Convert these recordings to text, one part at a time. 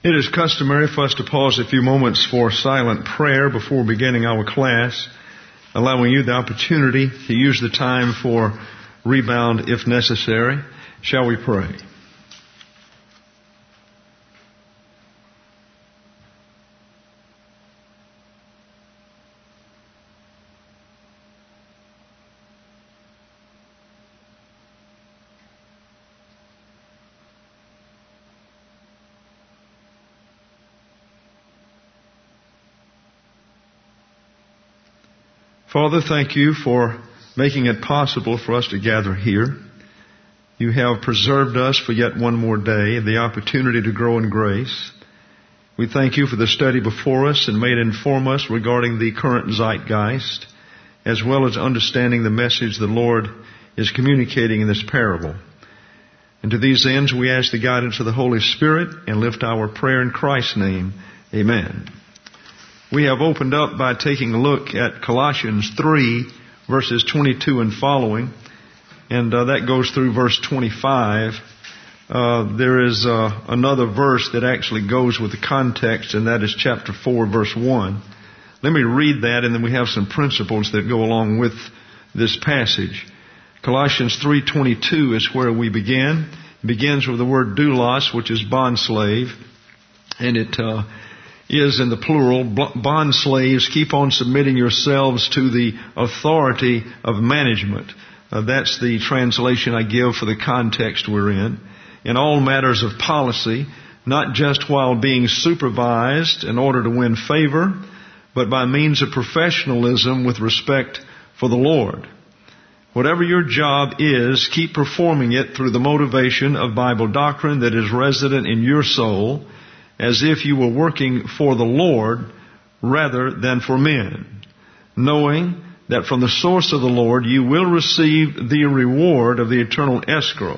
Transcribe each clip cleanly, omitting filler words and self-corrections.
It is customary for us to pause a few moments for silent prayer before beginning our class, allowing you the opportunity to use the time for rebound if necessary. Shall we pray? Father, thank you for making it possible for us to gather here. You have preserved us for yet one more day, the opportunity to grow in grace. We thank you for the study before us and may it inform us regarding the current zeitgeist, as well as understanding the message the Lord is communicating in this parable. And to these ends, we ask the guidance of the Holy Spirit and lift our prayer in Christ's name. Amen. We have opened up by taking a look at Colossians 3, verses 22 and following, and that goes through verse 25. There is another verse that actually goes with the context, and that is chapter 4, verse 1. Let me read that, and then we have some principles that go along with this passage. Colossians 3:22 is where we begin. It begins with the word doulos, which is bondslave, and it is in the plural. Bond slaves, keep on submitting yourselves to the authority of management. That's the translation I give for the context we're in all matters of policy, not just while being supervised in order to win favor, but by means of professionalism with respect for the Lord. Whatever your job is, keep performing it through the motivation of Bible doctrine that is resident in your soul, as if you were working for the Lord rather than for men, knowing that from the source of the Lord you will receive the reward of the eternal escrow.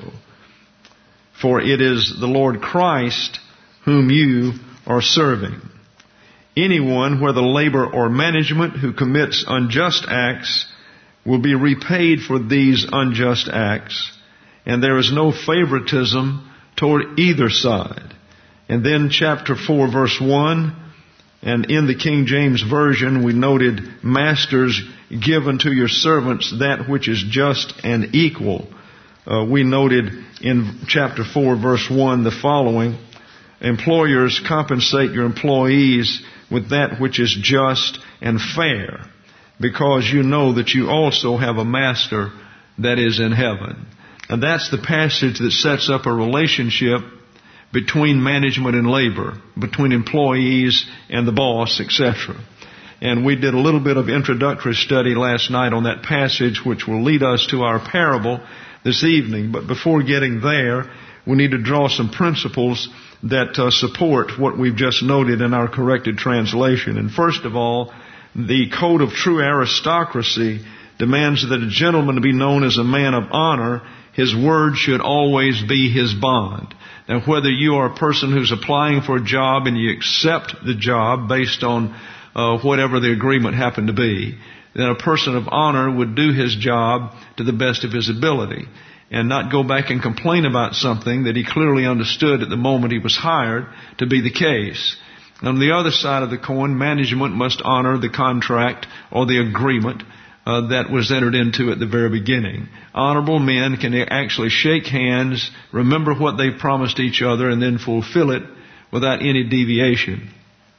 For it is the Lord Christ whom you are serving. Anyone, whether labor or management, who commits unjust acts will be repaid for these unjust acts, and there is no favoritism toward either side. And then chapter 4, verse 1, and in the King James Version we noted, masters, give unto your servants that which is just and equal. We noted in chapter 4, verse 1 the following, employers, compensate your employees with that which is just and fair, because you know that you also have a master that is in heaven. And that's the passage that sets up a relationship between management and labor, between employees and the boss, etc. And we did a little bit of introductory study last night on that passage, which will lead us to our parable this evening. But before getting there, we need to draw some principles that support what we've just noted in our corrected translation. And first of all, the code of true aristocracy demands that a gentleman be known as a man of honor. His word should always be his bond. Now, whether you are a person who's applying for a job and you accept the job based on whatever the agreement happened to be, then a person of honor would do his job to the best of his ability and not go back and complain about something that he clearly understood at the moment he was hired to be the case. On the other side of the coin, management must honor the contract or the agreement that was entered into at the very beginning. Honorable men can actually shake hands, remember what they promised each other, and then fulfill it without any deviation.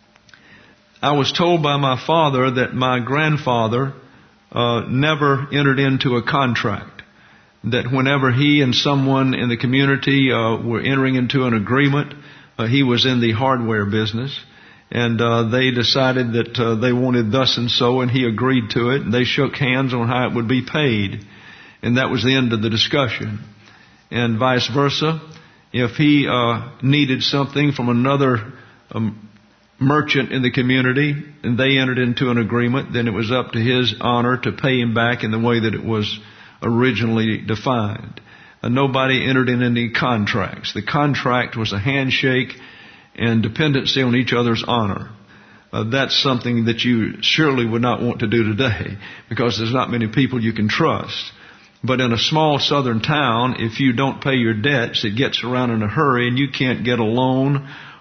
I was told by my father that my grandfather never entered into a contract. That whenever he and someone in the community were entering into an agreement, he was in the hardware business. And they decided that they wanted thus and so, and he agreed to it. And they shook hands on how it would be paid. And that was the end of the discussion. And vice versa, if he needed something from another merchant in the community, and they entered into an agreement, then it was up to his honor to pay him back in the way that it was originally defined. Nobody entered in any contracts. The contract was a handshake and dependency on each other's honor. That's something that you surely would not want to do today, because there's not many people you can trust. But in a small southern town, if you don't pay your debts, it gets around in a hurry and you can't get a loan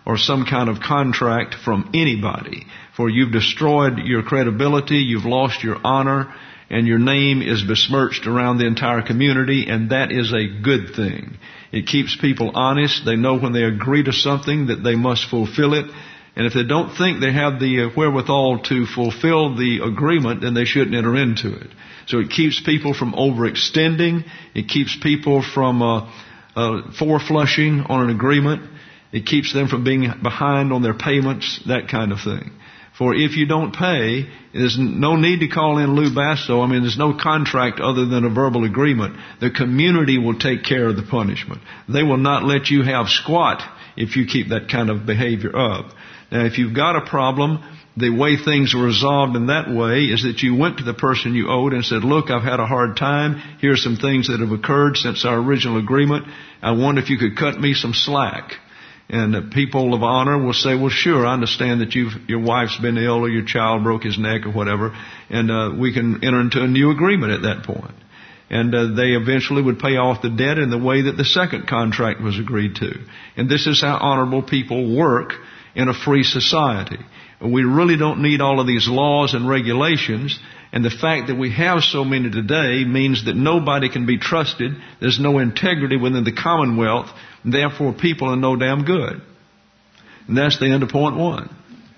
or some kind of contract from anybody. For you've destroyed your credibility, you've lost your honor, and your name is besmirched around the entire community, and that is a good thing. It keeps people honest. They know when they agree to something that they must fulfill it. And if they don't think they have the wherewithal to fulfill the agreement, then they shouldn't enter into it. So it keeps people from overextending. It keeps people from four-flushing on an agreement. It keeps them from being behind on their payments, that kind of thing. For if you don't pay, there's no need to call in Lou Basso. I mean, there's no contract other than a verbal agreement. The community will take care of the punishment. They will not let you have squat if you keep that kind of behavior up. Now, if you've got a problem, the way things are resolved in that way is that you went to the person you owed and said, look, I've had a hard time. Here's some things that have occurred since our original agreement. I wonder if you could cut me some slack. And the people of honor will say, well, sure, I understand that your wife's been ill or your child broke his neck or whatever, and we can enter into a new agreement at that point. And they eventually would pay off the debt in the way that the second contract was agreed to. And this is how honorable people work in a free society. We really don't need all of these laws and regulations. And the fact that we have so many today means that nobody can be trusted. There's no integrity within the Commonwealth. And therefore, people are no damn good. And that's the end of point one.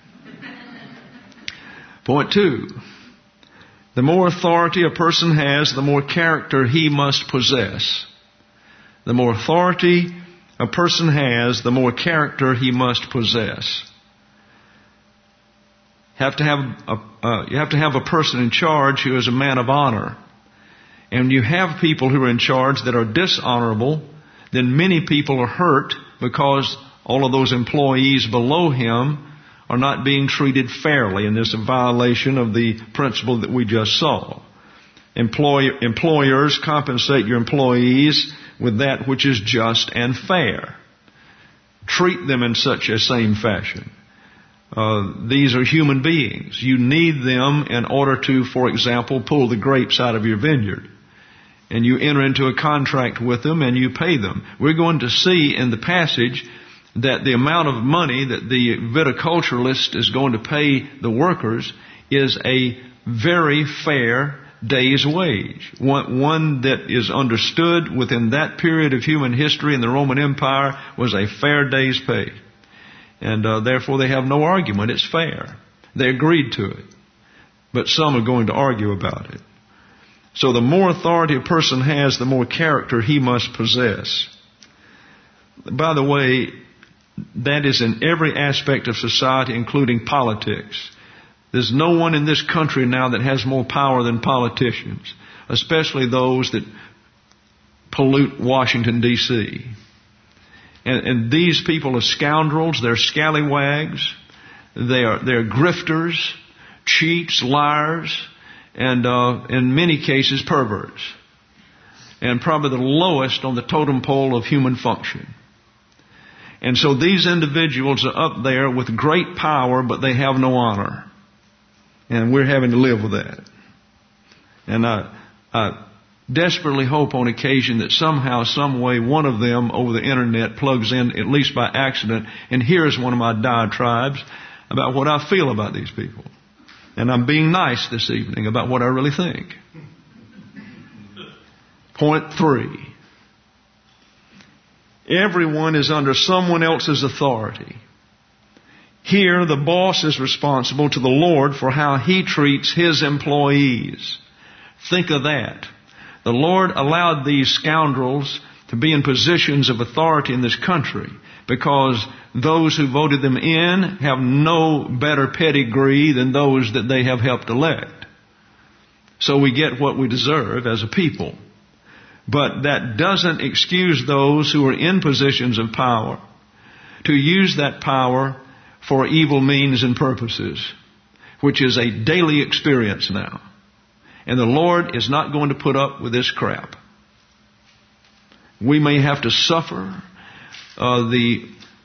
Point two. The more authority a person has, the more character he must possess. The more authority a person has, the more character he must possess. You have to have a person in charge who is a man of honor. And you have people who are in charge that are dishonorable, then many people are hurt because all of those employees below him are not being treated fairly, and there's a violation of the principle that we just saw. Employers compensate your employees with that which is just and fair. Treat them in such a same fashion. These are human beings. You need them in order to, for example, pull the grapes out of your vineyard. And you enter into a contract with them and you pay them. We're going to see in the passage that the amount of money that the viticulturalist is going to pay the workers is a very fair day's wage. One that is understood within that period of human history in the Roman Empire was a fair day's pay. And therefore they have no argument. It's fair. They agreed to it. But some are going to argue about it. So the more authority a person has, the more character he must possess. By the way, that is in every aspect of society, including politics. There's no one in this country now that has more power than politicians, especially those that pollute Washington, D.C. And these people are scoundrels, they're scallywags, they're grifters, cheats, liars, and in many cases perverts. And probably the lowest on the totem pole of human function. And so these individuals are up there with great power, but they have no honor. And we're having to live with that. And I desperately hope on occasion that somehow, some way, one of them over the internet plugs in, at least by accident, and hears one of my diatribes about what I feel about these people. And I'm being nice this evening about what I really think. Point 3. Everyone is under someone else's authority. Here, the boss is responsible to the Lord for how he treats his employees. Think of that. The Lord allowed these scoundrels to be in positions of authority in this country because those who voted them in have no better pedigree than those that they have helped elect. So we get what we deserve as a people. But that doesn't excuse those who are in positions of power to use that power for evil means and purposes, which is a daily experience now. And the Lord is not going to put up with this crap. We may have to suffer the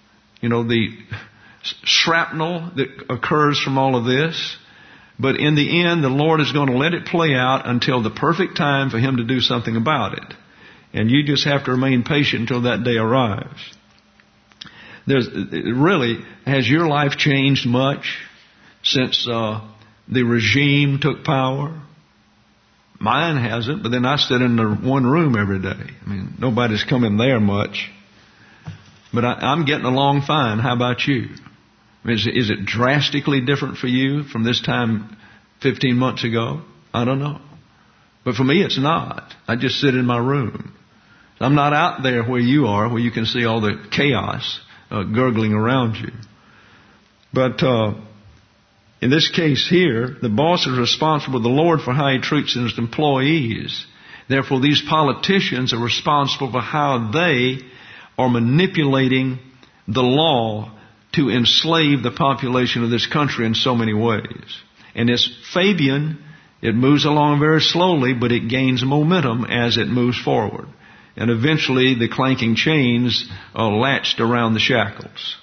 shrapnel that occurs from all of this, but in the end, the Lord is going to let it play out until the perfect time for Him to do something about it. And you just have to remain patient until that day arrives. Has your life changed much since the regime took power? Mine hasn't, but then I sit in the one room every day. I mean, nobody's come in there much. But I'm getting along fine. How about you? I mean, is it drastically different for you from this time 15 months ago? I don't know. But for me, it's not. I just sit in my room. I'm not out there where you are, where you can see all the chaos gurgling around you. But in this case here, the boss is responsible to the Lord for how he treats his employees. Therefore, these politicians are responsible for how they are manipulating the law to enslave the population of this country in so many ways. And it's Fabian. It moves along very slowly, but it gains momentum as it moves forward. And eventually the clanking chains are latched around the shackles.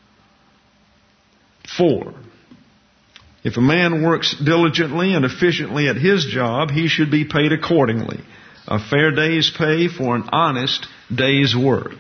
4. If a man works diligently and efficiently at his job, he should be paid accordingly. A fair day's pay for an honest day's work.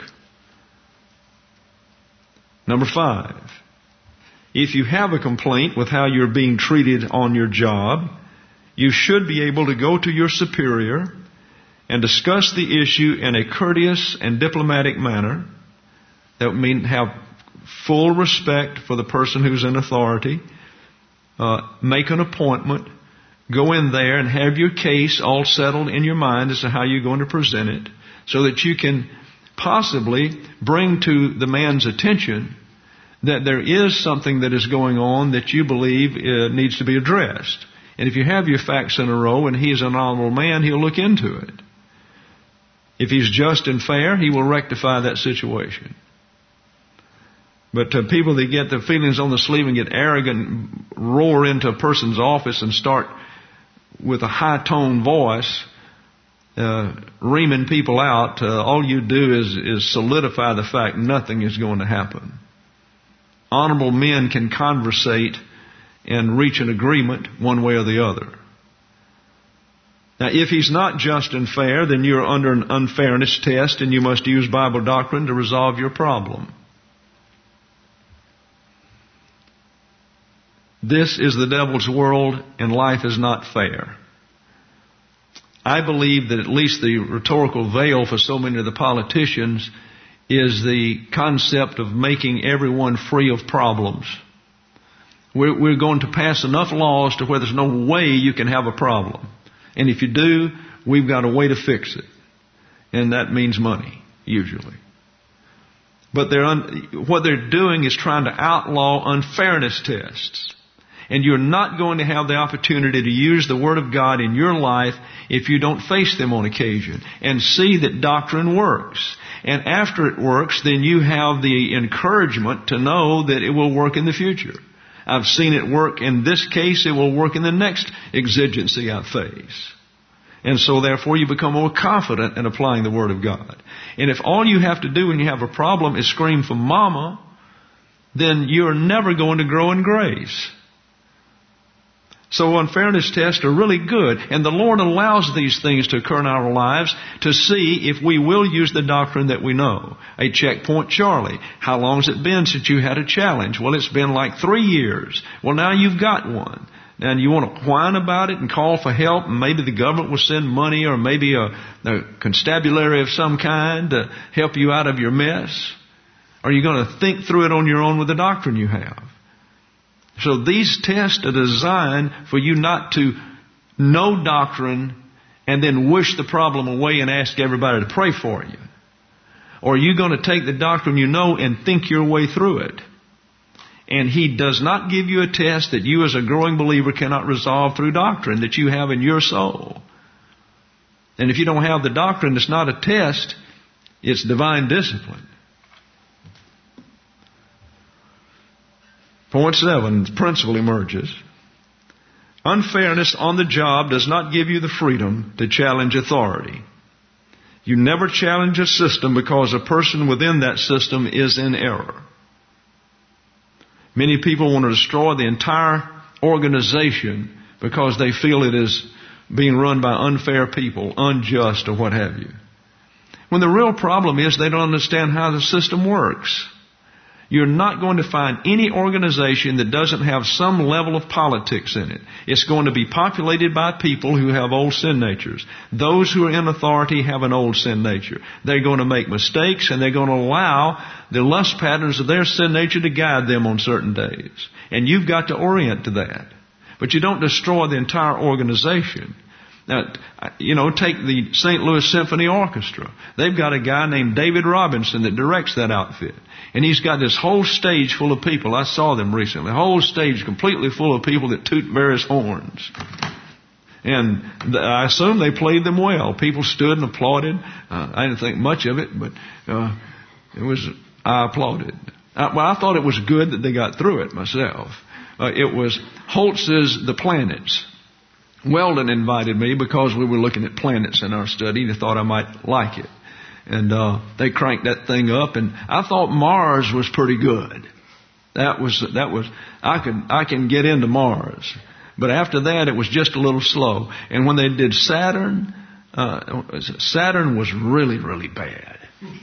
Number 5. If you have a complaint with how you're being treated on your job, you should be able to go to your superior and discuss the issue in a courteous and diplomatic manner. That would mean have full respect for the person who's in authority. Make an appointment. Go in there and have your case all settled in your mind as to how you're going to present it, so that you can possibly bring to the man's attention that there is something that is going on that you believe needs to be addressed. And if you have your facts in a row and he's an honorable man, he'll look into it. If he's just and fair, he will rectify that situation. But people that get their feelings on the sleeve and get arrogant, roar into a person's office and start with a high-toned voice, reaming people out, all you do is solidify the fact nothing is going to happen. Honorable men can conversate and reach an agreement one way or the other. Now, if he's not just and fair, then you're under an unfairness test and you must use Bible doctrine to resolve your problem. This is the devil's world, and life is not fair. I believe that at least the rhetorical veil for so many of the politicians is the concept of making everyone free of problems. We're going to pass enough laws to where there's no way you can have a problem. And if you do, we've got a way to fix it. And that means money, usually. But what they're doing is trying to outlaw unfairness tests. And you're not going to have the opportunity to use the Word of God in your life if you don't face them on occasion and see that doctrine works. And after it works, then you have the encouragement to know that it will work in the future. I've seen it work in this case. It will work in the next exigency I face. And so therefore you become more confident in applying the Word of God. And if all you have to do when you have a problem is scream for mama, then you're never going to grow in grace. So unfairness tests are really good. And the Lord allows these things to occur in our lives to see if we will use the doctrine that we know. A checkpoint Charlie. How long's it been since you had a challenge? Well, it's been like 3 years. Well, now you've got one. And you want to whine about it and call for help, and maybe the government will send money or maybe a constabulary of some kind to help you out of your mess? Or are you going to think through it on your own with the doctrine you have? So these tests are designed for you not to know doctrine and then wish the problem away and ask everybody to pray for you. Or are you going to take the doctrine you know and think your way through it? And He does not give you a test that you as a growing believer cannot resolve through doctrine that you have in your soul. And if you don't have the doctrine, it's not a test, it's divine discipline. Point 7, principle emerges. Unfairness on the job does not give you the freedom to challenge authority. You never challenge a system because a person within that system is in error. Many people want to destroy the entire organization because they feel it is being run by unfair people, unjust, or what have you. When the real problem is they don't understand how the system works. You're not going to find any organization that doesn't have some level of politics in it. It's going to be populated by people who have old sin natures. Those who are in authority have an old sin nature. They're going to make mistakes, and they're going to allow the lust patterns of their sin nature to guide them on certain days. And you've got to orient to that. But you don't destroy the entire organization. Now, take the St. Louis Symphony Orchestra. They've got a guy named David Robinson that directs that outfit. And he's got this whole stage full of people. I saw them recently. A whole stage completely full of people that toot various horns. And I assume they played them well. People stood and applauded. I didn't think much of it, but I applauded. I thought it was good that they got through it myself. It was Holtz's The Planets. Weldon invited me because we were looking at planets in our study. They thought I might like it. And they cranked that thing up, and I thought Mars was pretty good. That was I can get into Mars. But after that, it was just a little slow. And when they did Saturn, Saturn was really, really bad.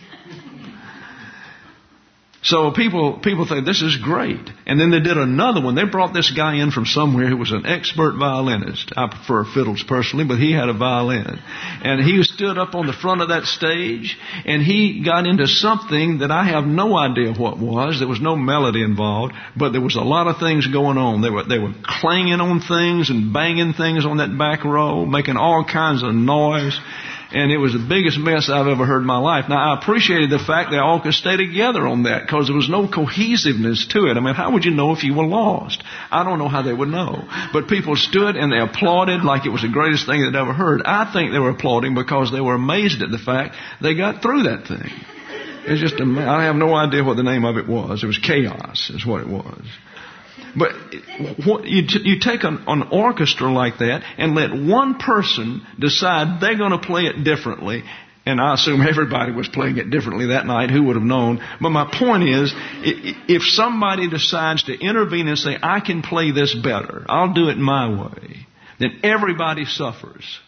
So people think this is great. And then they did another one. They brought this guy in from somewhere who was an expert violinist. I prefer fiddles personally, but he had a violin. And he stood up on the front of that stage, and he got into something that I have no idea what was. There was no melody involved, but there was a lot of things going on. They were clanging on things and banging things on that back row, making all kinds of noise. And it was the biggest mess I've ever heard in my life. Now, I appreciated the fact they all could stay together on that because there was no cohesiveness to it. I mean, how would you know if you were lost? I don't know how they would know. But people stood and they applauded like it was the greatest thing they'd ever heard. I think they were applauding because they were amazed at the fact they got through that thing. It's just, I have no idea what the name of it was. It was Chaos is what it was. But you take an orchestra like that and let one person decide they're going to play it differently. And I assume everybody was playing it differently that night. Who would have known? But my point is, if somebody decides to intervene and say, I can play this better, I'll do it my way, then everybody suffers.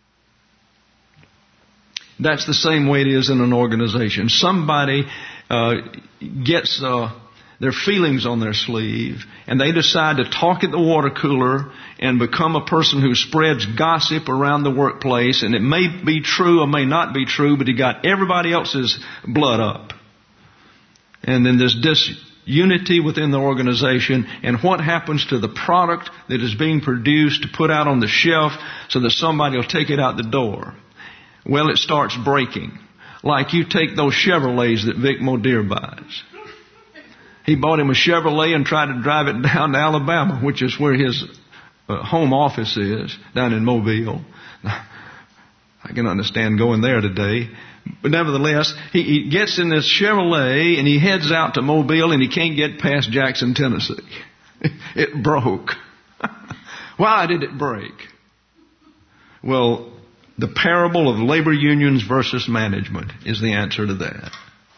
That's the same way it is in an organization. Somebody gets their feelings on their sleeve, and they decide to talk at the water cooler and become a person who spreads gossip around the workplace, and it may be true or may not be true, but he got everybody else's blood up. And then there's disunity within the organization, and what happens to the product that is being produced to put out on the shelf so that somebody will take it out the door? Well, it starts breaking. Like you take those Chevrolets that Vic Modere buys. He bought him a Chevrolet and tried to drive it down to Alabama, which is where his home office is, down in Mobile. I can understand going there today. But nevertheless, he gets in this Chevrolet and he heads out to Mobile and he can't get past Jackson, Tennessee. It broke. Why did it break? Well, the parable of labor unions versus management is the answer to that.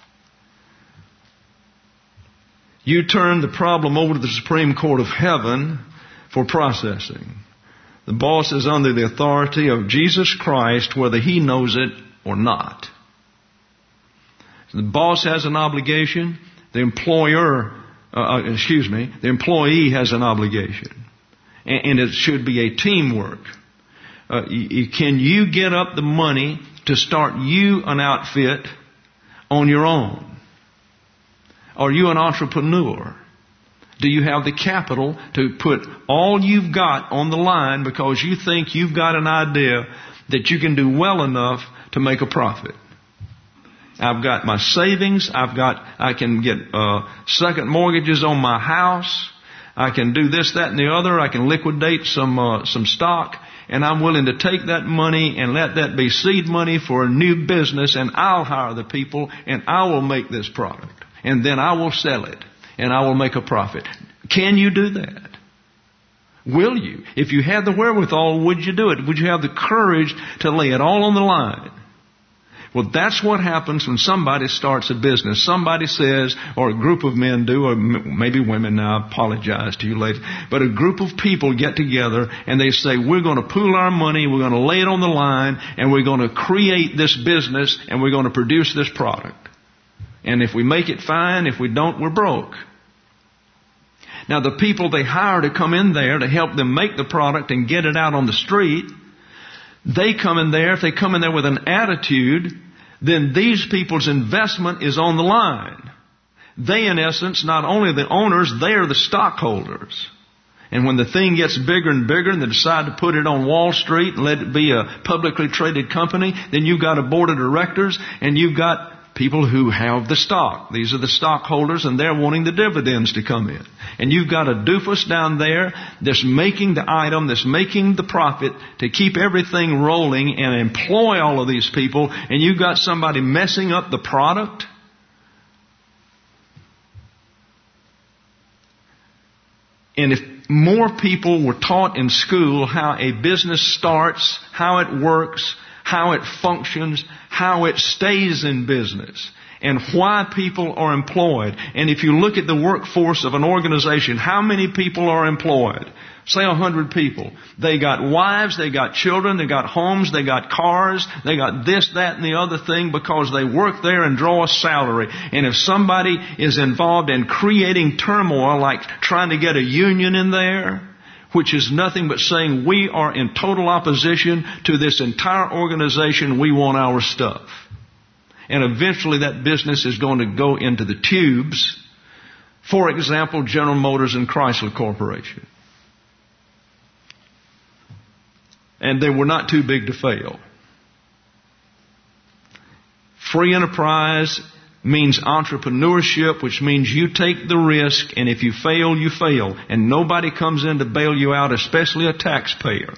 You turn the problem over to the Supreme Court of Heaven for processing. The boss is under the authority of Jesus Christ, whether he knows it or not. The boss has an obligation. The employee has an obligation. And it should be a teamwork. Can you get up the money to start you an outfit on your own? Are you an entrepreneur? Do you have the capital to put all you've got on the line because you think you've got an idea that you can do well enough to make a profit? I've got my savings. I can get second mortgages on my house. I can do this, that, and the other. I can liquidate some stock. And I'm willing to take that money and let that be seed money for a new business, and I'll hire the people and I will make this product. And then I will sell it, and I will make a profit. Can you do that? Will you? If you had the wherewithal, would you do it? Would you have the courage to lay it all on the line? Well, that's what happens when somebody starts a business. Somebody says, or a group of men do, or maybe women, now I apologize to you ladies, but a group of people get together and they say, we're going to pool our money, we're going to lay it on the line, and we're going to create this business, and we're going to produce this product. And if we make it, fine. If we don't, we're broke. Now the people they hire to come in there to help them make the product and get it out on the street, they come in there, if they come in there with an attitude, then these people's investment is on the line. They, in essence, not only the owners, they are the stockholders. And when the thing gets bigger and bigger and they decide to put it on Wall Street and let it be a publicly traded company, then you've got a board of directors and you've got people who have the stock. These are the stockholders, and they're wanting the dividends to come in. And you've got a doofus down there that's making the item, that's making the profit to keep everything rolling and employ all of these people, and you've got somebody messing up the product. And if more people were taught in school how a business starts, how it works, how it functions, how it stays in business, and why people are employed. And if you look at the workforce of an organization, how many people are employed? Say 100 people. They got wives, they got children, they got homes, they got cars, they got this, that, and the other thing because they work there and draw a salary. And if somebody is involved in creating turmoil, like trying to get a union in there, which is nothing but saying we are in total opposition to this entire organization, we want our stuff. And eventually that business is going to go into the tubes. For example, General Motors and Chrysler Corporation. And they were not too big to fail. Free enterprise means entrepreneurship, which means you take the risk, and if you fail, you fail. And nobody comes in to bail you out, especially a taxpayer.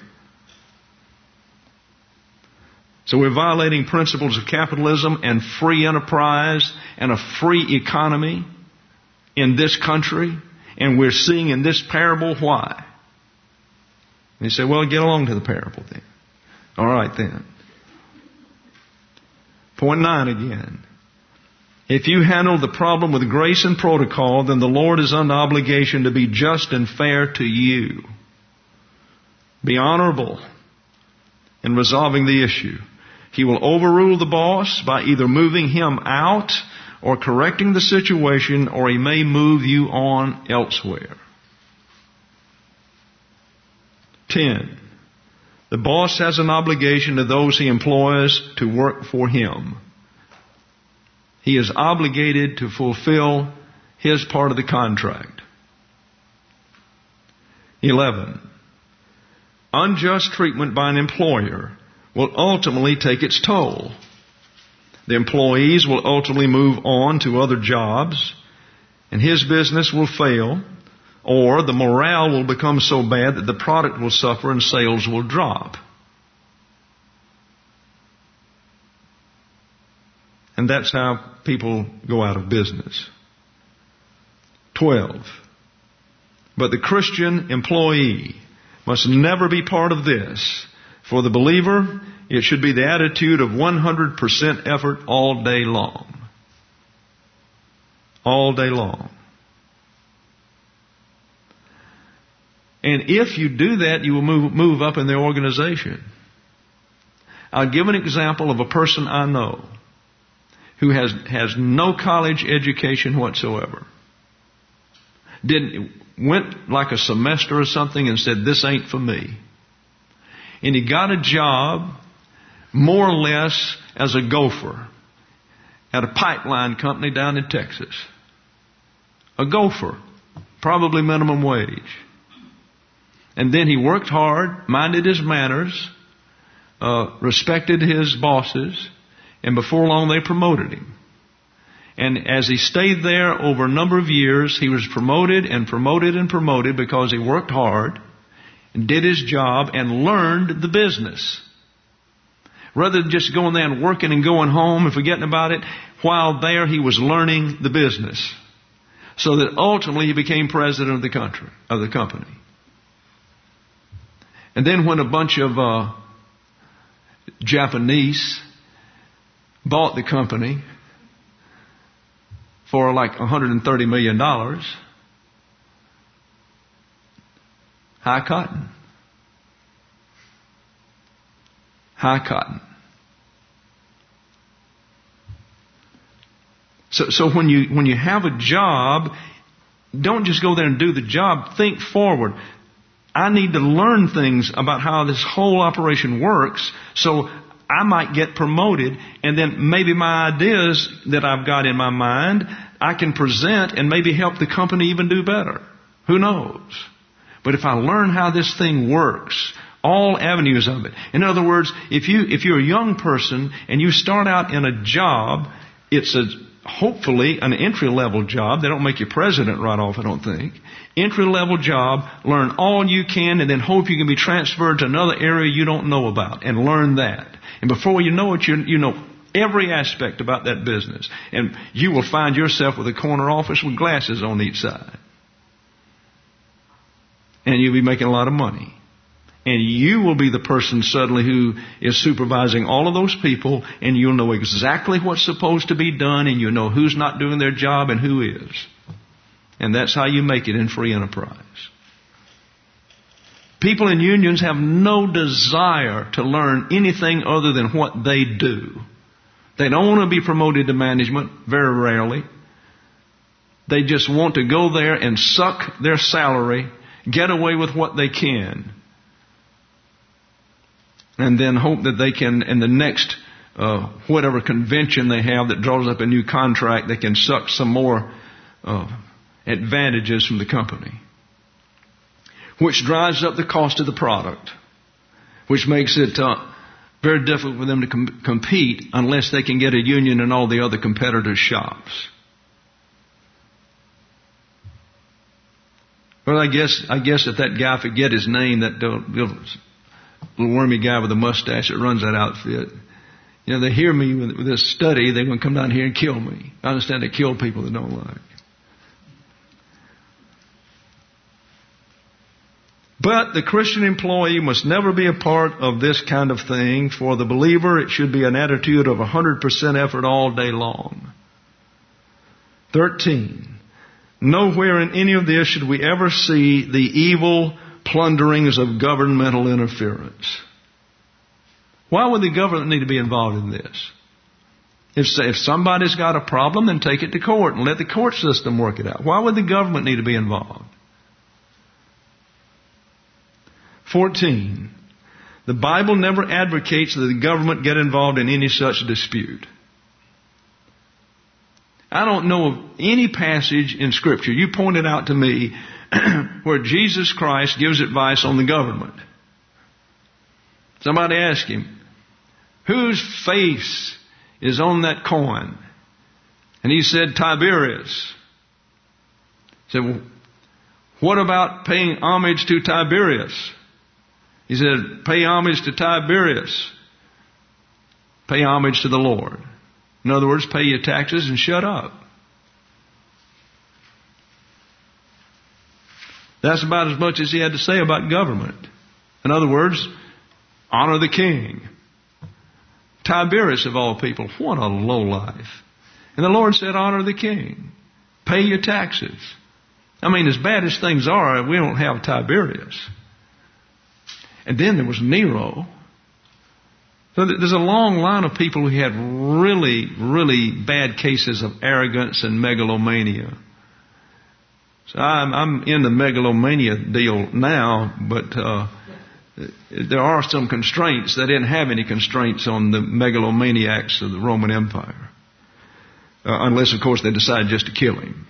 So we're violating principles of capitalism and free enterprise and a free economy in this country. And we're seeing in this parable why. And you say, well, get along to the parable then. All right then. Point 9 again. If you handle the problem with grace and protocol, then the Lord is under obligation to be just and fair to you. Be honorable in resolving the issue. He will overrule the boss by either moving him out or correcting the situation, or he may move you on elsewhere. 10. The boss has an obligation to those he employs to work for him. He is obligated to fulfill his part of the contract. 11. Unjust treatment by an employer will ultimately take its toll. The employees will ultimately move on to other jobs, and his business will fail, or the morale will become so bad that the product will suffer and sales will drop. And that's how people go out of business. 12. But the Christian employee must never be part of this. For the believer, it should be the attitude of 100% effort all day long. All day long. And if you do that, you will move up in the organization. I'll give an example of a person I know who has no college education whatsoever. Went like a semester or something and said, this ain't for me. And he got a job more or less as a gopher at a pipeline company down in Texas. A gopher, probably minimum wage. And then he worked hard, minded his manners, respected his bosses, and before long they promoted him. And as he stayed there over a number of years, he was promoted and promoted and promoted because he worked hard and did his job and learned the business. Rather than just going there and working and going home and forgetting about it, while there he was learning the business. So that ultimately he became president of the company. And then when a bunch of Japanese bought the company for like $130 million, high cotton. High cotton. So when you have a job, don't just go there and do the job. Think forward. I need to learn things about how this whole operation works, so I might get promoted, and then maybe my ideas that I've got in my mind I can present and maybe help the company even do better. Who knows? But if I learn how this thing works, all avenues of it. In other words, if you're a young person and you start out in a job, it's hopefully an entry-level job. They don't make you president right off, I don't think. Entry-level job, learn all you can, and then hope you can be transferred to another area you don't know about, and learn that. And before you know it, you know every aspect about that business. And you will find yourself with a corner office with glasses on each side. And you'll be making a lot of money. And you will be the person suddenly who is supervising all of those people, and you'll know exactly what's supposed to be done, and you'll know who's not doing their job and who is. And that's how you make it in free enterprise. People in unions have no desire to learn anything other than what they do. They don't want to be promoted to management, very rarely. They just want to go there and suck their salary, get away with what they can, and then hope that they can, in the next whatever convention they have that draws up a new contract, they can suck some more advantages from the company, which drives up the cost of the product, which makes it very difficult for them to compete unless they can get a union in all the other competitors' shops. Well, I guess if that guy, I forget his name, that little wormy guy with a mustache that runs that outfit, you know, they hear me with this study, they're going to come down here and kill me. I understand they kill people they don't like. But the Christian employee must never be a part of this kind of thing. For the believer, it should be an attitude of 100% effort all day long. 13. Nowhere in any of this should we ever see the evil plunderings of governmental interference. Why would the government need to be involved in this? If somebody's got a problem, then take it to court and let the court system work it out. Why would the government need to be involved? 14. The Bible never advocates that the government get involved in any such dispute. I don't know of any passage in Scripture, you pointed out to me, where Jesus Christ gives advice on the government. Somebody asked him, whose face is on that coin? And he said, Tiberius. He said, well, what about paying homage to Tiberius? He said, pay homage to Tiberius. Pay homage to the Lord. In other words, pay your taxes and shut up. That's about as much as he had to say about government. In other words, honor the king. Tiberius, of all people, what a lowlife. And the Lord said, honor the king. Pay your taxes. I mean, as bad as things are, we don't have Tiberius. And then there was Nero. So there's a long line of people who had really, really bad cases of arrogance and megalomania. So I'm in the megalomania deal now, but there are some constraints. They didn't have any constraints on the megalomaniacs of the Roman Empire. Unless, of course, they decided just to kill him.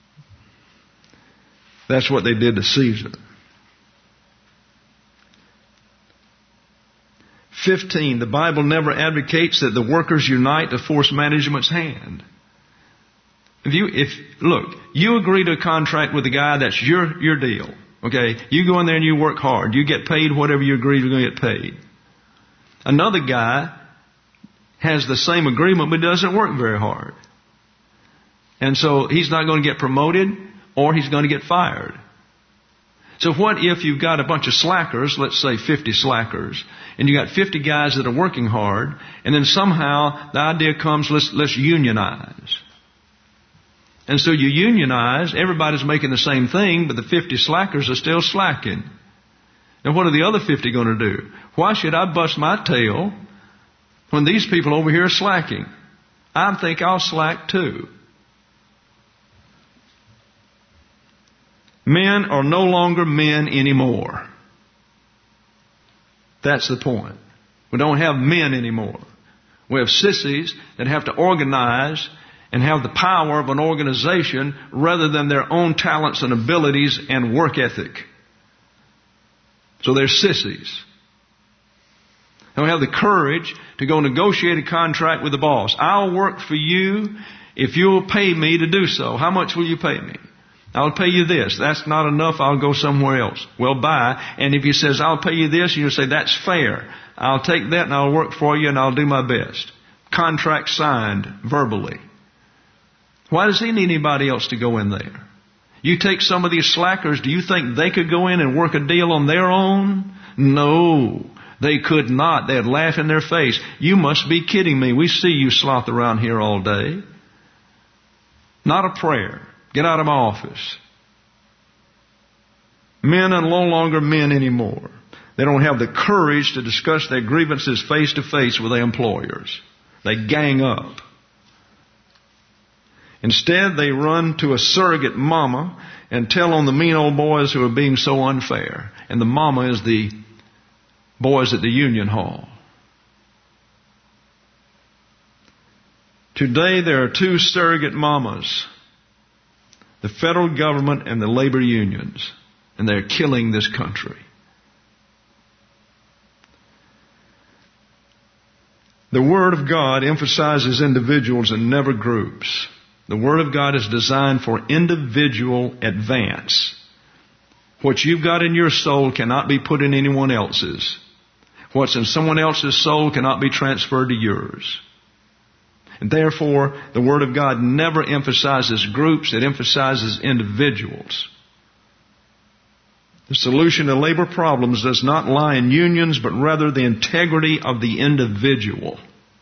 That's what they did to Caesar. 15. The Bible never advocates that the workers unite to force management's hand. Look, you agree to a contract with a guy, that's your deal. Okay? You go in there and you work hard. You get paid whatever you agree you're going to get paid. Another guy has the same agreement but doesn't work very hard. And so he's not going to get promoted or he's going to get fired. So what if you've got a bunch of slackers, let's say 50 slackers, and you got 50 guys that are working hard, and then somehow the idea comes, let's unionize. And so you unionize, everybody's making the same thing, but the 50 slackers are still slacking. And what are the other 50 going to do? Why should I bust my tail when these people over here are slacking? I think I'll slack too. Men are no longer men anymore. That's the point. We don't have men anymore. We have sissies that have to organize and have the power of an organization rather than their own talents and abilities and work ethic. So they're sissies. They don't have the courage to go negotiate a contract with the boss. I'll work for you if you'll pay me to do so. How much will you pay me? I'll pay you this. That's not enough. I'll go somewhere else. Well, bye. And if he says, I'll pay you this, you'll say, that's fair. I'll take that and I'll work for you and I'll do my best. Contract signed verbally. Why does he need anybody else to go in there? You take some of these slackers, do you think they could go in and work a deal on their own? No, they could not. They'd laugh in their face. You must be kidding me. We see you sloth around here all day. Not a prayer. Get out of my office. Men are no longer men anymore. They don't have the courage to discuss their grievances face to face with their employers. They gang up. Instead, they run to a surrogate mama and tell on the mean old boys who are being so unfair. And the mama is the boys at the union hall. Today, there are two surrogate mamas. The federal government and the labor unions. And they're killing this country. The Word of God emphasizes individuals and never groups. The Word of God is designed for individual advance. What you've got in your soul cannot be put in anyone else's. What's in someone else's soul cannot be transferred to yours. And therefore, the Word of God never emphasizes groups. It emphasizes individuals. The solution to labor problems does not lie in unions, but rather the integrity of the individual.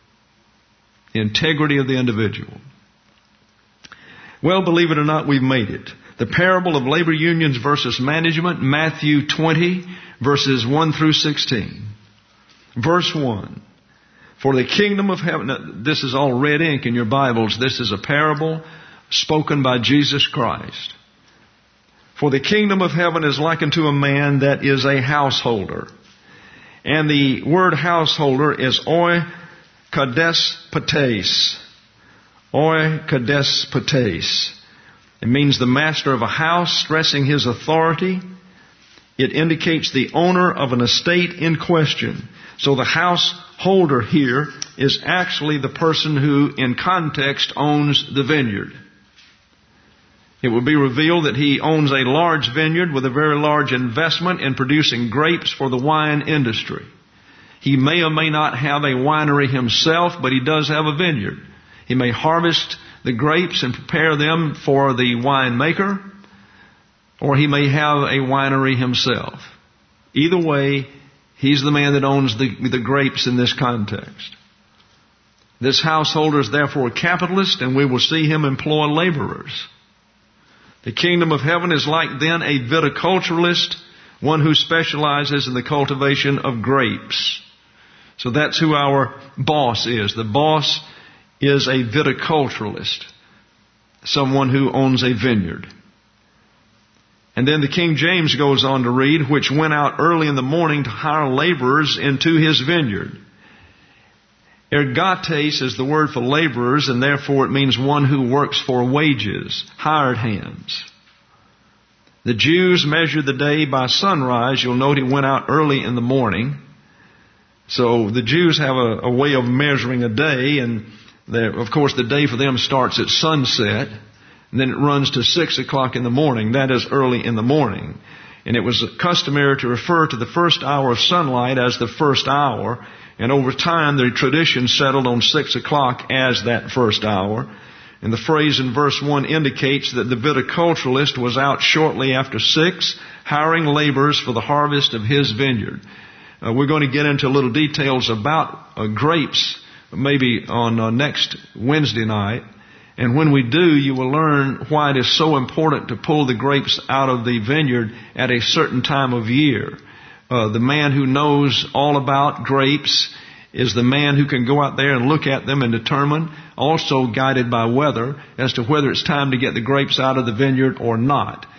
The integrity of the individual. Well, believe it or not, we've made it. The parable of labor unions versus management, Matthew 20, verses 1 through 16. Verse 1. For the kingdom of heaven, now, this is all red ink in your Bibles. This is a parable spoken by Jesus Christ. For the kingdom of heaven is likened to a man that is a householder. And the word householder is oikodes pates. Oikodes pates. It means the master of a house, stressing his authority. It indicates the owner of an estate in question. So the householder here is actually the person who, in context, owns the vineyard. It will be revealed that he owns a large vineyard with a very large investment in producing grapes for the wine industry. He may or may not have a winery himself, but he does have a vineyard. He may harvest the grapes and prepare them for the winemaker, or he may have a winery himself. Either way, he's the man that owns the grapes in this context. This householder is therefore a capitalist, and we will see him employ laborers. The kingdom of heaven is like then a viticulturalist, one who specializes in the cultivation of grapes. So that's who our boss is. The boss is a viticulturalist, someone who owns a vineyard. And then the King James goes on to read, which went out early in the morning to hire laborers into his vineyard. Ergates is the word for laborers, and therefore it means one who works for wages, hired hands. The Jews measured the day by sunrise. You'll note he went out early in the morning. So the Jews have a way of measuring a day, and of course the day for them starts at sunset, and then it runs to 6 o'clock in the morning. That is early in the morning. And it was customary to refer to the first hour of sunlight as the first hour. And over time, the tradition settled on 6 o'clock as that first hour. And the phrase in verse 1 indicates that the viticulturalist was out shortly after 6, hiring laborers for the harvest of his vineyard. We're going to get into little details about grapes maybe on next Wednesday night. And when we do, you will learn why it is so important to pull the grapes out of the vineyard at a certain time of year. The man who knows all about grapes is the man who can go out there and look at them and determine, also guided by weather, as to whether it's time to get the grapes out of the vineyard or not.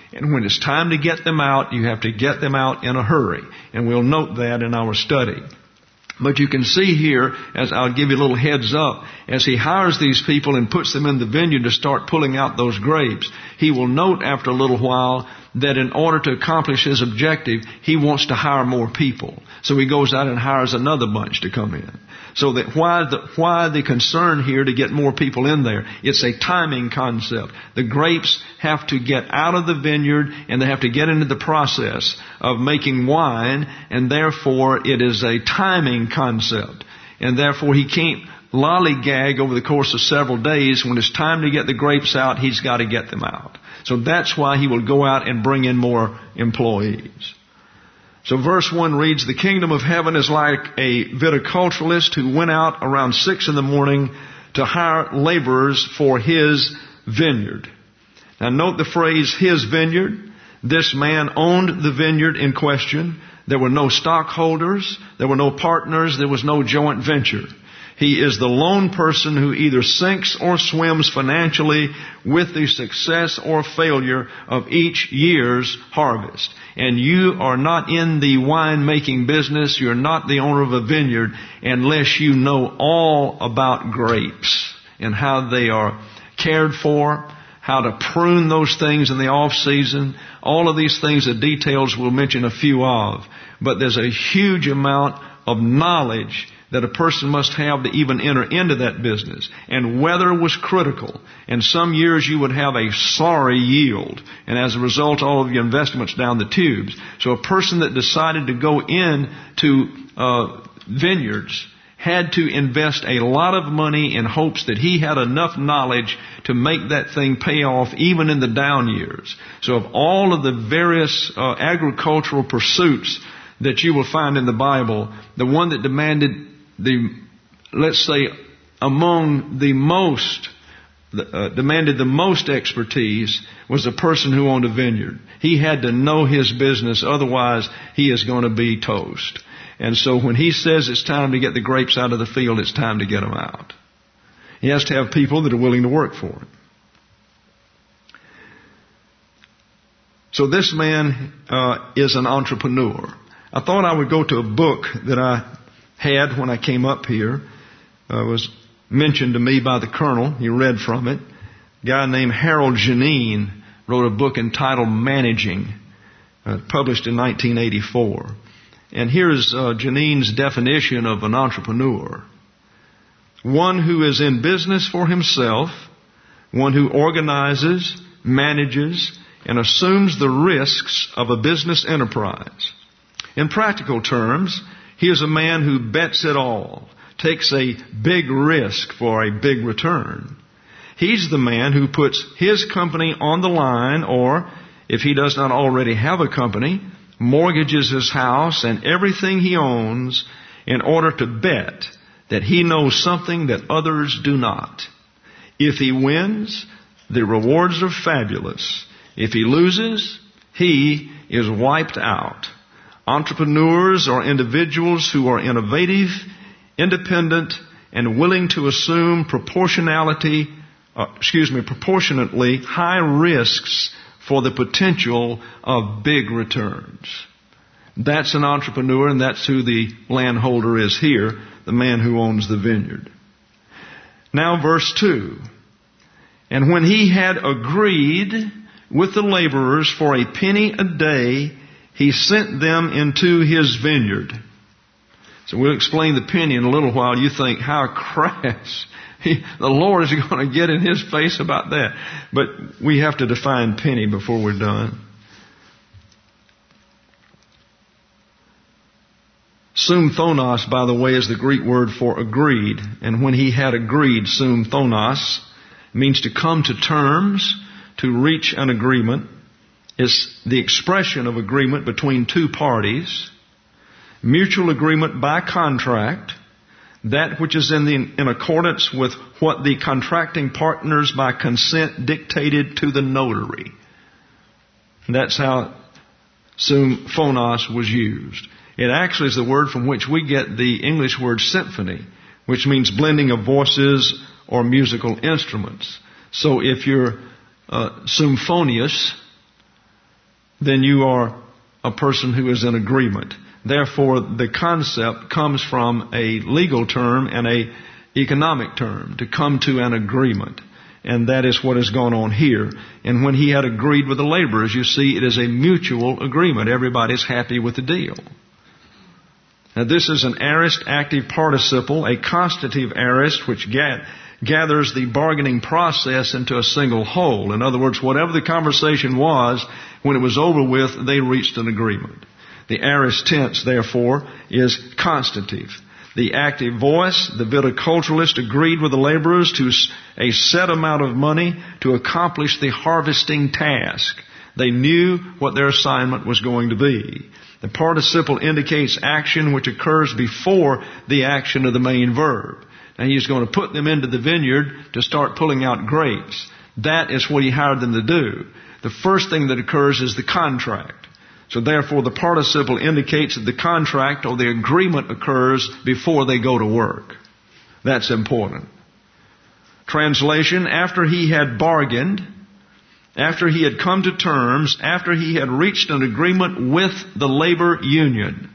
And when it's time to get them out, you have to get them out in a hurry. And we'll note that in our study. But you can see here, as I'll give you a little heads up, as he hires these people and puts them in the vineyard to start pulling out those grapes, he will note after a little while that in order to accomplish his objective, he wants to hire more people. So he goes out and hires another bunch to come in. So that why the concern here to get more people in there? It's a timing concept. The grapes have to get out of the vineyard and they have to get into the process of making wine, and therefore it is a timing concept. And therefore he can't lollygag over the course of several days. When it's time to get the grapes out, he's got to get them out. So that's why he will go out and bring in more employees. So verse 1 reads, the kingdom of heaven is like a viticulturalist who went out around 6 a.m. to hire laborers for his vineyard. Now note the phrase, his vineyard. This man owned the vineyard in question. There were no stockholders. There were no partners. There was no joint venture. He is the lone person who either sinks or swims financially with the success or failure of each year's harvest. And you are not in the wine-making business. You're not the owner of a vineyard unless you know all about grapes and how they are cared for, how to prune those things in the off-season. All of these things, the details we'll mention a few of. But there's a huge amount of knowledge that a person must have to even enter into that business. And weather was critical. And some years you would have a sorry yield. And as a result, all of your investments down the tubes. So a person that decided to go into vineyards had to invest a lot of money in hopes that he had enough knowledge to make that thing pay off even in the down years. So of all of the various agricultural pursuits that you will find in the Bible, the one that demanded demanded the most expertise was a person who owned a vineyard. He had to know his business, otherwise he is going to be toast. And so when he says it's time to get the grapes out of the field, it's time to get them out. He has to have people that are willing to work for him. So this man is an entrepreneur. I thought I would go to a book that I had when I came up here. Was mentioned to me by the colonel. He read from it. A guy named Harold Geneen wrote a book entitled Managing, published in 1984. And here's Geneen's definition of an entrepreneur. One who is in business for himself, one who organizes, manages, and assumes the risks of a business enterprise. In practical terms, he is a man who bets it all, takes a big risk for a big return. He's the man who puts his company on the line, or, if he does not already have a company, mortgages his house and everything he owns in order to bet that he knows something that others do not. If he wins, the rewards are fabulous. If he loses, he is wiped out. Entrepreneurs are individuals who are innovative, independent, and willing to assume proportionately high risks for the potential of big returns. That's an entrepreneur, and that's who the landholder is here, the man who owns the vineyard. Now verse 2. And when he had agreed with the laborers for a penny a day, he sent them into his vineyard. So we'll explain the penny in a little while. You think, how crass. The Lord is going to get in his face about that. But we have to define penny before we're done. Symphonos, by the way, is the Greek word for agreed. And when he had agreed, symphonos, means to come to terms, to reach an agreement. It's the expression of agreement between two parties. Mutual agreement by contract. That which is in accordance with what the contracting partners by consent dictated to the notary. And that's how symphonos was used. It actually is the word from which we get the English word symphony, which means blending of voices or musical instruments. So if you're symphonious, then you are a person who is in agreement. Therefore, the concept comes from a legal term and a economic term, to come to an agreement. And that is what has gone on here. And when he had agreed with the laborers, you see, it is a mutual agreement. Everybody's happy with the deal. Now, this is an aorist active participle, a constative aorist, which gathers the bargaining process into a single whole. In other words, whatever the conversation was, when it was over with, they reached an agreement. The aorist tense, therefore, is constative. The active voice, the viticulturalist agreed with the laborers to a set amount of money to accomplish the harvesting task. They knew what their assignment was going to be. The participle indicates action which occurs before the action of the main verb. Now, he's going to put them into the vineyard to start pulling out grapes. That is what he hired them to do. The first thing that occurs is the contract. So therefore, the participle indicates that the contract or the agreement occurs before they go to work. That's important. Translation, after he had bargained, after he had come to terms, after he had reached an agreement with the labor union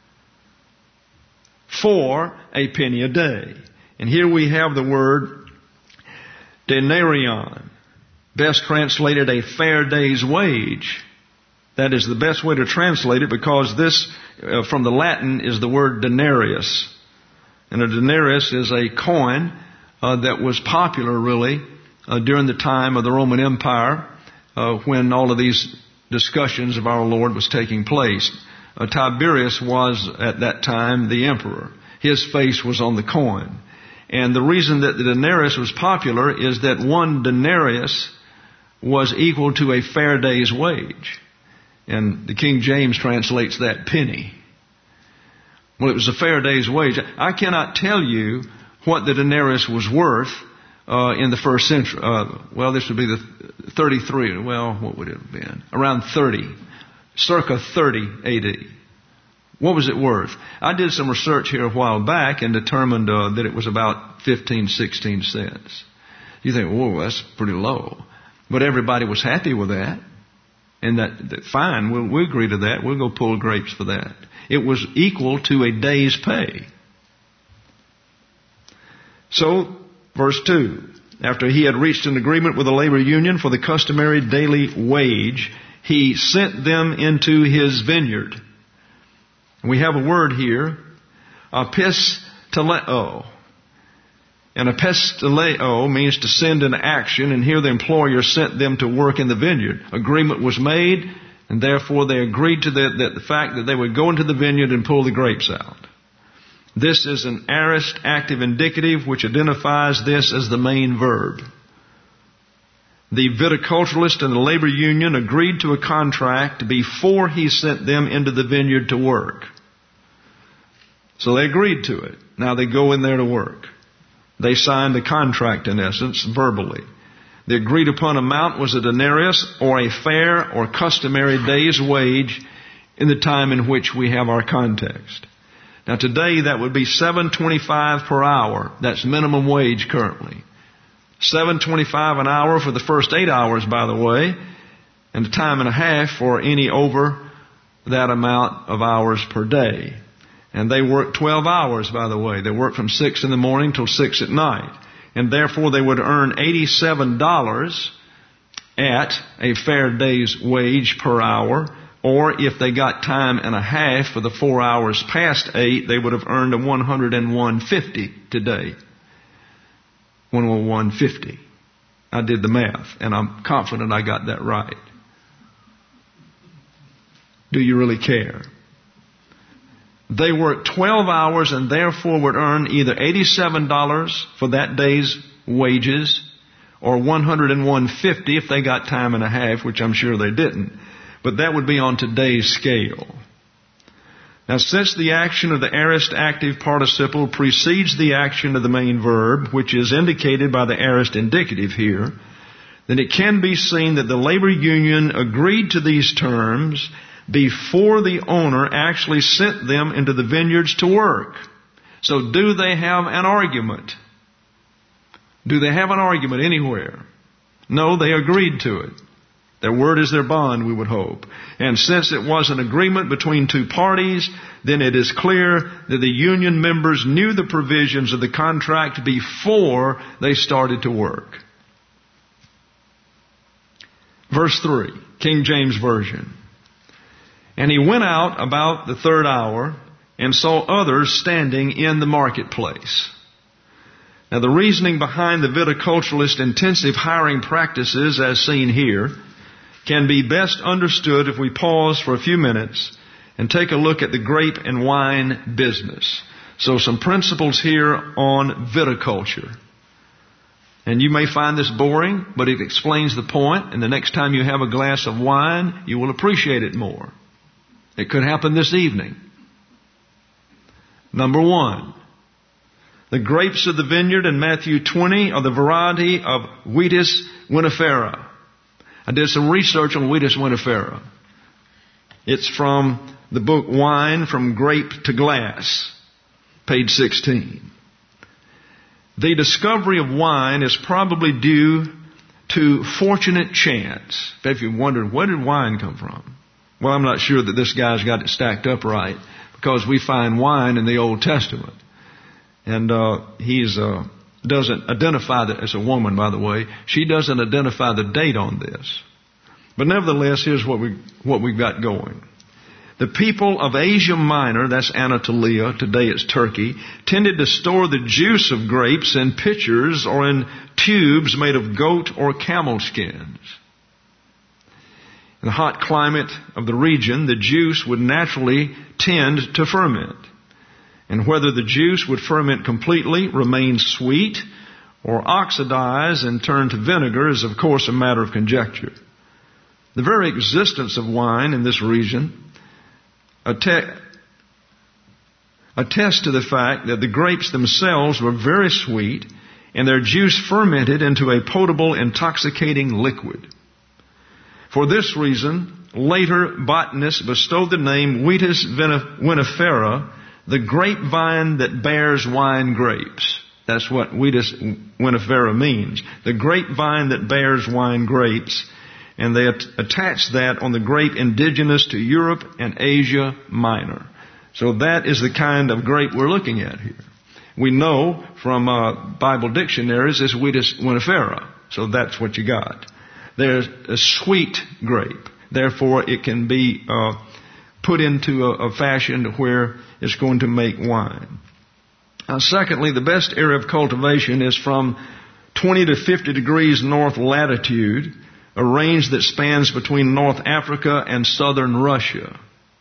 for a penny a day. And here we have the word denarion, best translated a fair day's wage. That is the best way to translate it, because this, from the Latin, is the word denarius. And a denarius is a coin that was popular, really, during the time of the Roman Empire, when all of these discussions of our Lord was taking place. Tiberius was, at that time, the emperor. His face was on the coin. And the reason that the denarius was popular is that one denarius was equal to a fair day's wage. And the King James translates that penny. Well, it was a fair day's wage. I cannot tell you what the denarius was worth in the first century. This would be the 33. Well, what would it have been? Around 30. Circa 30 AD. What was it worth? I did some research here a while back and determined that it was about 15, 16 cents. You think, whoa, that's pretty low. But everybody was happy with that. And that fine, we'll agree to that. We'll go pull grapes for that. It was equal to a day's pay. So, verse 2. After he had reached an agreement with the labor union for the customary daily wage, he sent them into his vineyard. And we have a word here, episteleo. And episteleo means to send an action, and here the employer sent them to work in the vineyard. Agreement was made, and therefore they agreed to the fact that they would go into the vineyard and pull the grapes out. This is an aorist active indicative which identifies this as the main verb. The viticulturalist and the labor union agreed to a contract before he sent them into the vineyard to work. So they agreed to it. Now they go in there to work. They signed the contract, in essence, verbally. The agreed upon amount was a denarius, or a fair or customary day's wage in the time in which we have our context. Now today that would be $7.25 per hour. That's minimum wage currently. $7.25 an hour for the first 8 hours, by the way, and a time and a half for any over that amount of hours per day. And they work 12 hours, by the way. They work from 6 in the morning till 6 at night. And therefore they would earn $87 at a fair day's wage per hour. Or if they got time and a half for the 4 hours past 8, they would have earned a $101.50 today. $101.50. I did the math, and I'm confident I got that right. Do you really care? They worked 12 hours and therefore would earn either $87 for that day's wages or $101.50 if they got time and a half, which I'm sure they didn't. But that would be on today's scale. Now, since the action of the aorist active participle precedes the action of the main verb, which is indicated by the aorist indicative here, then it can be seen that the labor union agreed to these terms before the owner actually sent them into the vineyards to work. So do they have an argument? Do they have an argument anywhere? No, they agreed to it. Their word is their bond, we would hope. And since it was an agreement between two parties, then it is clear that the union members knew the provisions of the contract before they started to work. Verse 3, King James Version. And he went out about the third hour and saw others standing in the marketplace. Now the reasoning behind the viticulturalist intensive hiring practices as seen here can be best understood if we pause for a few minutes and take a look at the grape and wine business. So some principles here on viticulture. And you may find this boring, but it explains the point, and the next time you have a glass of wine, you will appreciate it more. It could happen this evening. Number 1, the grapes of the vineyard in Matthew 20 are the variety of Vitis vinifera. I did some research on Vitis vinifera. It's from the book Wine from Grape to Glass, page 16. The discovery of wine is probably due to fortunate chance. If you wondered, where did wine come from? Well, I'm not sure that this guy's got it stacked up right, because we find wine in the Old Testament. And he's doesn't identify that as a woman, by the way. She doesn't identify the date on this. But nevertheless, here's what we've got going. The people of Asia Minor, that's Anatolia, today it's Turkey, tended to store the juice of grapes in pitchers or in tubes made of goat or camel skins. In the hot climate of the region, the juice would naturally tend to ferment. And whether the juice would ferment completely, remain sweet, or oxidize and turn to vinegar is, of course, a matter of conjecture. The very existence of wine in this region attest to the fact that the grapes themselves were very sweet and their juice fermented into a potable, intoxicating liquid. For this reason, later botanists bestowed the name Vitis vinifera, the grapevine that bears wine grapes. That's what Vitis vinifera means. The grapevine that bears wine grapes. And they attach that on the grape indigenous to Europe and Asia Minor. So that is the kind of grape we're looking at here. We know from Bible dictionaries it's Vitis vinifera. So that's what you got. There's a sweet grape. Therefore, it can be put into a fashion where it's going to make wine. Secondly, the best area of cultivation is from 20 to 50 degrees north latitude, a range that spans between North Africa and southern Russia.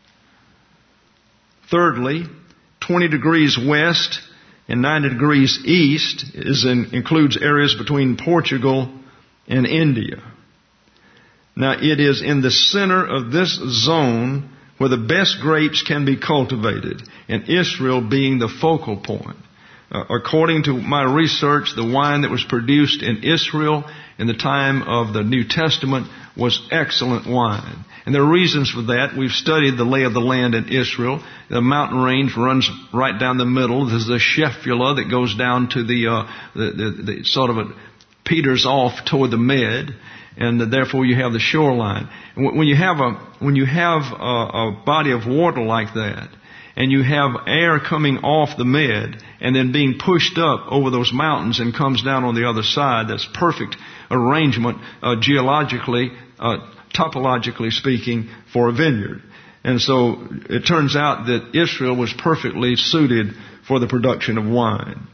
Thirdly, 20 degrees west and 90 degrees east includes areas between Portugal and India. Now, it is in the center of this zone where the best grapes can be cultivated, and Israel being the focal point. According to my research, the wine that was produced in Israel in the time of the New Testament was excellent wine. And there are reasons for that. We've studied the lay of the land in Israel. The mountain range runs right down the middle. There's the Shephelah that goes down to the sort of peters off toward the Med, and therefore you have the shoreline. And when you have a body of water like that, and you have air coming off the Med and then being pushed up over those mountains and comes down on the other side, that's perfect arrangement geologically, topologically speaking, for a vineyard. And so it turns out that Israel was perfectly suited for the production of wine,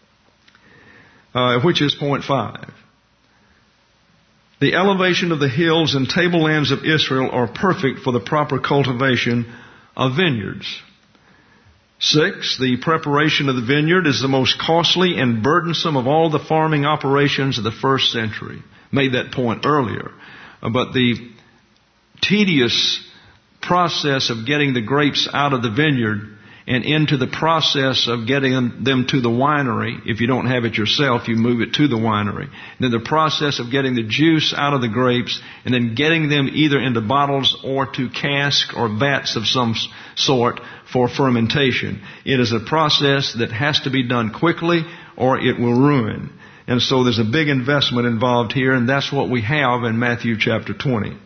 which is point 5. The elevation of the hills and tablelands of Israel are perfect for the proper cultivation of vineyards. 6, the preparation of the vineyard is the most costly and burdensome of all the farming operations of the first century. Made that point earlier. But the tedious process of getting the grapes out of the vineyard and into the process of getting them to the winery, if you don't have it yourself, you move it to the winery. And then the process of getting the juice out of the grapes and then getting them either into bottles or to casks or vats of some sort for fermentation. It is a process that has to be done quickly or it will ruin. And so there's a big investment involved here, and that's what we have in Matthew chapter 20.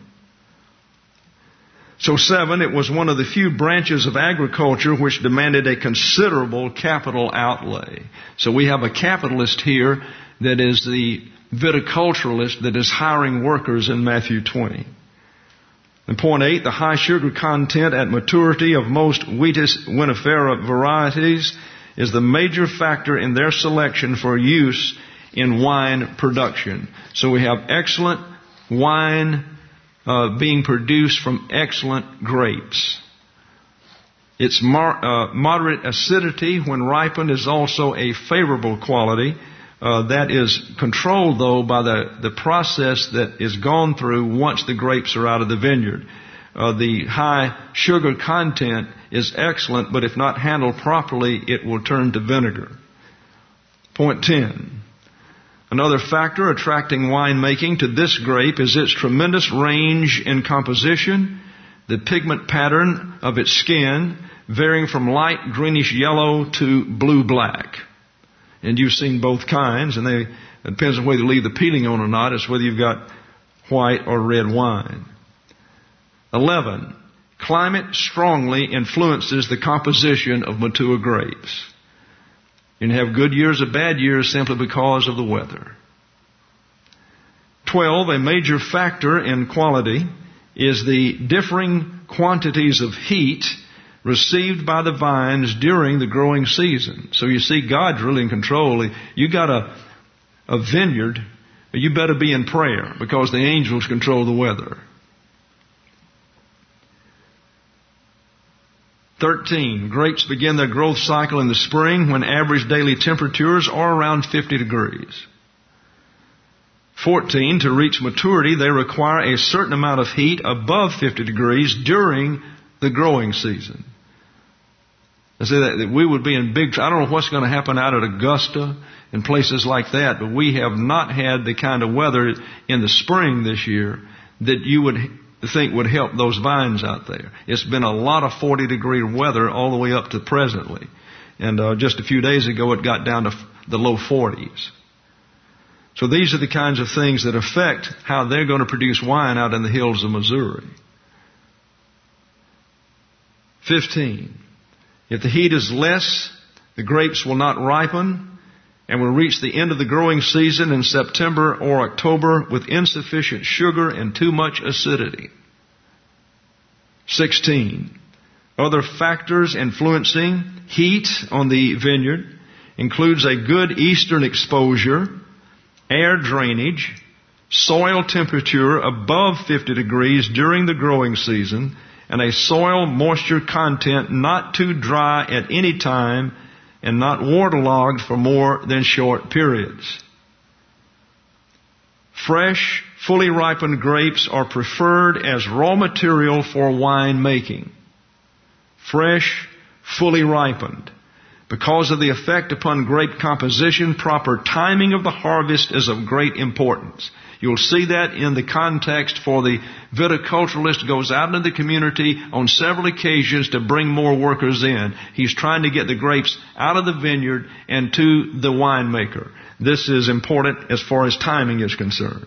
So 7, it was one of the few branches of agriculture which demanded a considerable capital outlay. So we have a capitalist here that is the viticulturalist that is hiring workers in Matthew 20. And point 8, the high sugar content at maturity of most Vitis vinifera varieties is the major factor in their selection for use in wine production. So we have excellent wine being produced from excellent grapes. Its moderate acidity when ripened is also a favorable quality. That is controlled, though, by the process that is gone through once the grapes are out of the vineyard. The high sugar content is excellent, but if not handled properly, it will turn to vinegar. Point 10. Another factor attracting winemaking to this grape is its tremendous range in composition, the pigment pattern of its skin, varying from light greenish yellow to blue-black. And you've seen both kinds, and it depends on whether you leave the peeling on or not. It's whether you've got white or red wine. 11. Climate strongly influences the composition of mature grapes. You can have good years or bad years simply because of the weather. 12. A major factor in quality is the differing quantities of heat received by the vines during the growing season. So you see, God's really in control. You got a vineyard, you better be in prayer because the angels control the weather. 13. Grapes begin their growth cycle in the spring when average daily temperatures are around 50 degrees. 14. To reach maturity, they require a certain amount of heat above 50 degrees during the growing season. I say that we would be in big trouble. I don't know what's going to happen out at Augusta and places like that, but we have not had the kind of weather in the spring this year that you would think would help those vines out there. It's been a lot of 40-degree weather all the way up to presently. And just a few days ago it got down to the low 40s. So these are the kinds of things that affect how they're going to produce wine out in the hills of Missouri. 15. If the heat is less, the grapes will not ripen and will reach the end of the growing season in September or October with insufficient sugar and too much acidity. 16. Other factors influencing heat on the vineyard includes a good eastern exposure, air drainage, soil temperature above 50 degrees during the growing season, and a soil moisture content not too dry at any time and not waterlogged for more than short periods. Fresh, fully ripened grapes are preferred as raw material for wine making. Fresh, fully ripened. Because of the effect upon grape composition, proper timing of the harvest is of great importance. You'll see that in the context for the viticulturalist goes out into the community on several occasions to bring more workers in. He's trying to get the grapes out of the vineyard and to the winemaker. This is important as far as timing is concerned.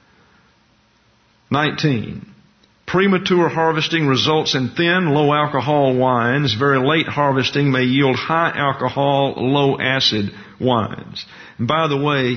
19. Premature harvesting results in thin, low alcohol wines. Very late harvesting may yield high alcohol, low acid wines. And by the way,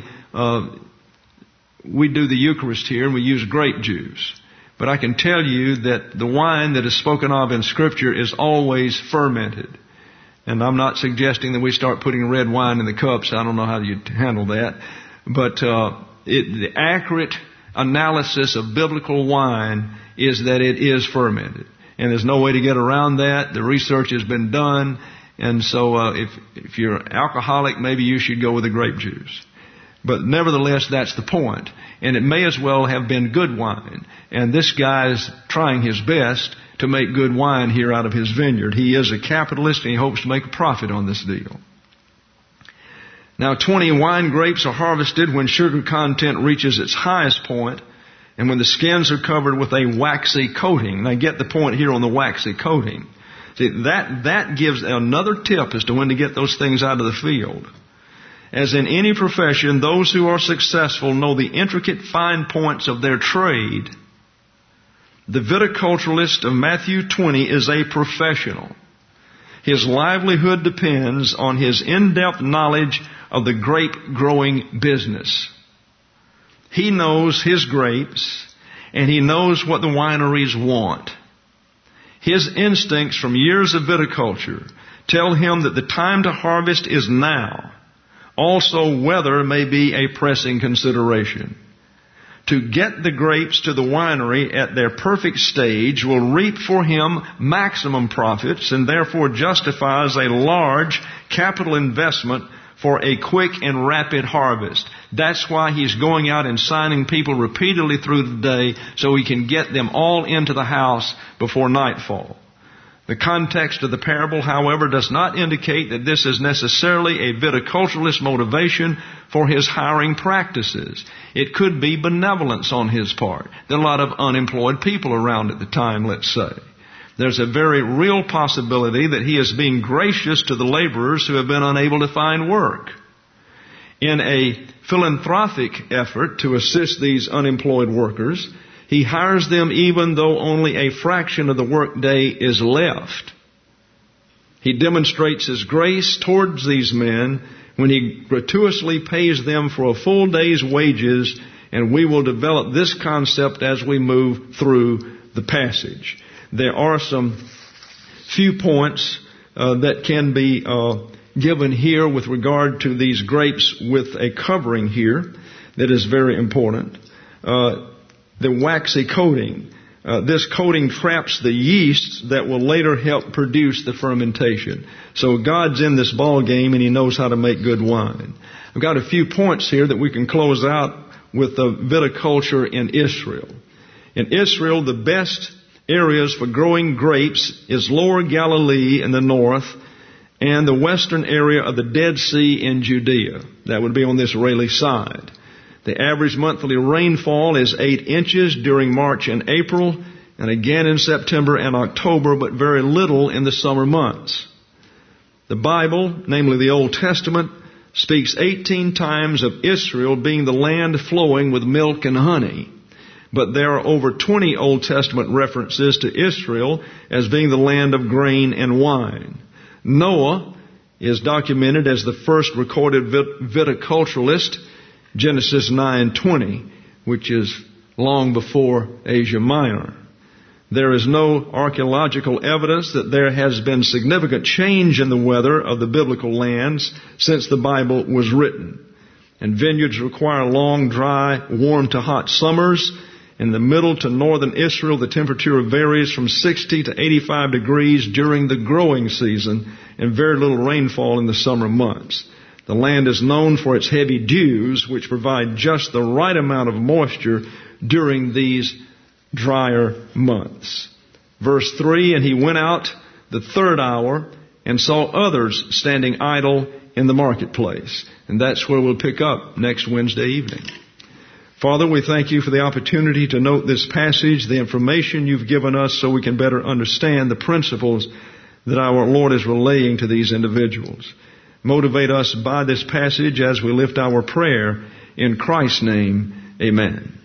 we do the Eucharist here and we use grape juice. But I can tell you that the wine that is spoken of in Scripture is always fermented. And I'm not suggesting that we start putting red wine in the cups. I don't know how you handle that. But the accurate analysis of biblical wine is that it is fermented. And there's no way to get around that. The research has been done. And so if you're alcoholic, maybe you should go with the grape juice. But nevertheless, that's the point. And it may as well have been good wine. And this guy's trying his best to make good wine here out of his vineyard. He is a capitalist and he hopes to make a profit on this deal. Now, 20 wine grapes are harvested when sugar content reaches its highest point and when the skins are covered with a waxy coating. Now, get the point here on the waxy coating. See, that gives another tip as to when to get those things out of the field. As in any profession, those who are successful know the intricate fine points of their trade. The viticulturalist of Matthew 20 is a professional. His livelihood depends on his in-depth knowledge of the grape growing business. He knows his grapes, and he knows what the wineries want. His instincts from years of viticulture tell him that the time to harvest is now. Also, weather may be a pressing consideration. To get the grapes to the winery at their perfect stage will reap for him maximum profits and therefore justifies a large capital investment for a quick and rapid harvest. That's why he's going out and signing people repeatedly through the day so he can get them all into the house before nightfall. The context of the parable, however, does not indicate that this is necessarily a viticulturalist motivation for his hiring practices. It could be benevolence on his part. There are a lot of unemployed people around at the time, let's say. There's a very real possibility that he is being gracious to the laborers who have been unable to find work. In a philanthropic effort to assist these unemployed workers, he hires them even though only a fraction of the workday is left. He demonstrates his grace towards these men when he gratuitously pays them for a full day's wages, and we will develop this concept as we move through the passage. There are some few points that can be given here with regard to these grapes with a covering here that is very important. The waxy coating. This coating traps the yeast that will later help produce the fermentation. So God's in this ball game and He knows how to make good wine. I've got a few points here that we can close out with the viticulture in Israel. In Israel, the best areas for growing grapes is Lower Galilee in the north and the western area of the Dead Sea in Judea. That would be on the Israeli side. The average monthly rainfall is 8 inches during March and April, and again in September and October, but very little in the summer months. The Bible, namely the Old Testament, speaks 18 times of Israel being the land flowing with milk and honey. But there are over 20 Old Testament references to Israel as being the land of grain and wine. Noah is documented as the first recorded viticulturalist, Genesis 9:20, which is long before Asia Minor. There is no archaeological evidence that there has been significant change in the weather of the biblical lands since the Bible was written. And vineyards require long, dry, warm to hot summers. In the middle to northern Israel, the temperature varies from 60 to 85 degrees during the growing season and very little rainfall in the summer months. The land is known for its heavy dews, which provide just the right amount of moisture during these drier months. Verse 3, and he went out the third hour and saw others standing idle in the marketplace. And that's where we'll pick up next Wednesday evening. Father, we thank you for the opportunity to note this passage, the information you've given us so we can better understand the principles that our Lord is relaying to these individuals. Motivate us by this passage as we lift our prayer. In Christ's name, amen.